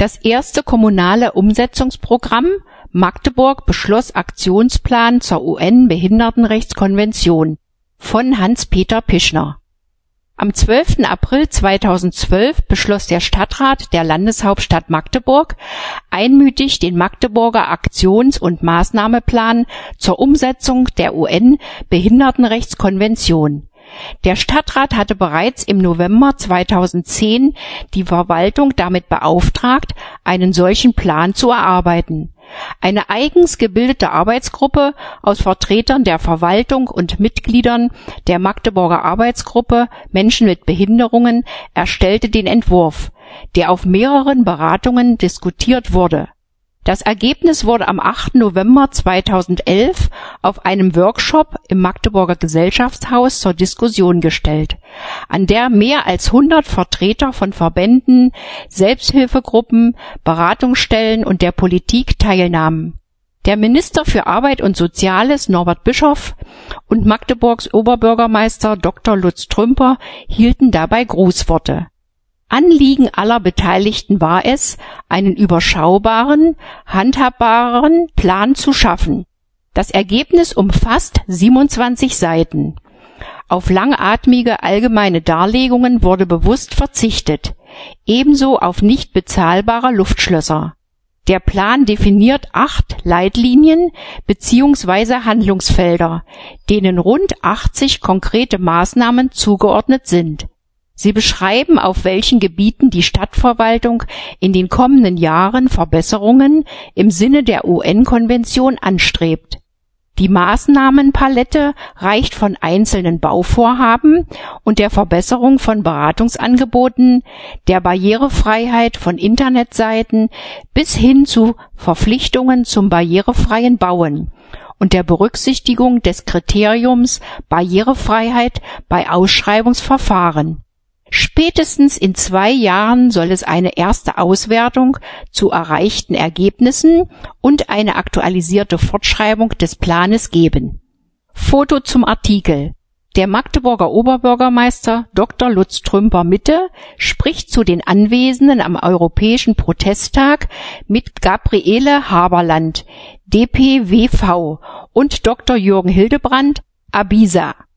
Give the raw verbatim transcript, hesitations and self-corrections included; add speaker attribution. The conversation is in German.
Speaker 1: Das erste kommunale Umsetzungsprogramm Magdeburg beschloss Aktionsplan zur U N-Behindertenrechtskonvention von Hans-Peter Pischner. Am zwölften April zweitausendzwölf beschloss der Stadtrat der Landeshauptstadt Magdeburg einmütig den Magdeburger Aktions- und Maßnahmeplan zur Umsetzung der U N-Behindertenrechtskonvention. Der Stadtrat hatte bereits im November zweitausendzehn die Verwaltung damit beauftragt, einen solchen Plan zu erarbeiten. Eine eigens gebildete Arbeitsgruppe aus Vertretern der Verwaltung und Mitgliedern der Magdeburger Arbeitsgruppe Menschen mit Behinderungen erstellte den Entwurf, der auf mehreren Beratungen diskutiert wurde. Das Ergebnis wurde am achten November zweitausendelf auf einem Workshop im Magdeburger Gesellschaftshaus zur Diskussion gestellt, an der mehr als hundert Vertreter von Verbänden, Selbsthilfegruppen, Beratungsstellen und der Politik teilnahmen. Der Minister für Arbeit und Soziales Norbert Bischoff und Magdeburgs Oberbürgermeister Doktor Lutz Trümper hielten dabei Grußworte. Anliegen aller Beteiligten war es, einen überschaubaren, handhabbaren Plan zu schaffen. Das Ergebnis umfasst siebenundzwanzig Seiten. Auf langatmige allgemeine Darlegungen wurde bewusst verzichtet, ebenso auf nicht bezahlbare Luftschlösser. Der Plan definiert acht Leitlinien bzw. Handlungsfelder, denen rund achtzig konkrete Maßnahmen zugeordnet sind. Sie beschreiben, auf welchen Gebieten die Stadtverwaltung in den kommenden Jahren Verbesserungen im Sinne der U N-Konvention anstrebt. Die Maßnahmenpalette reicht von einzelnen Bauvorhaben und der Verbesserung von Beratungsangeboten, der Barrierefreiheit von Internetseiten bis hin zu Verpflichtungen zum barrierefreien Bauen und der Berücksichtigung des Kriteriums Barrierefreiheit bei Ausschreibungsverfahren. Spätestens in zwei Jahren soll es eine erste Auswertung zu erreichten Ergebnissen und eine aktualisierte Fortschreibung des Planes geben. Foto zum Artikel. Der Magdeburger Oberbürgermeister Doktor Lutz Trümper Mitte spricht zu den Anwesenden am Europäischen Protesttag mit Gabriele Haberland, D P W V, und Doktor Jürgen Hildebrand, ABISA.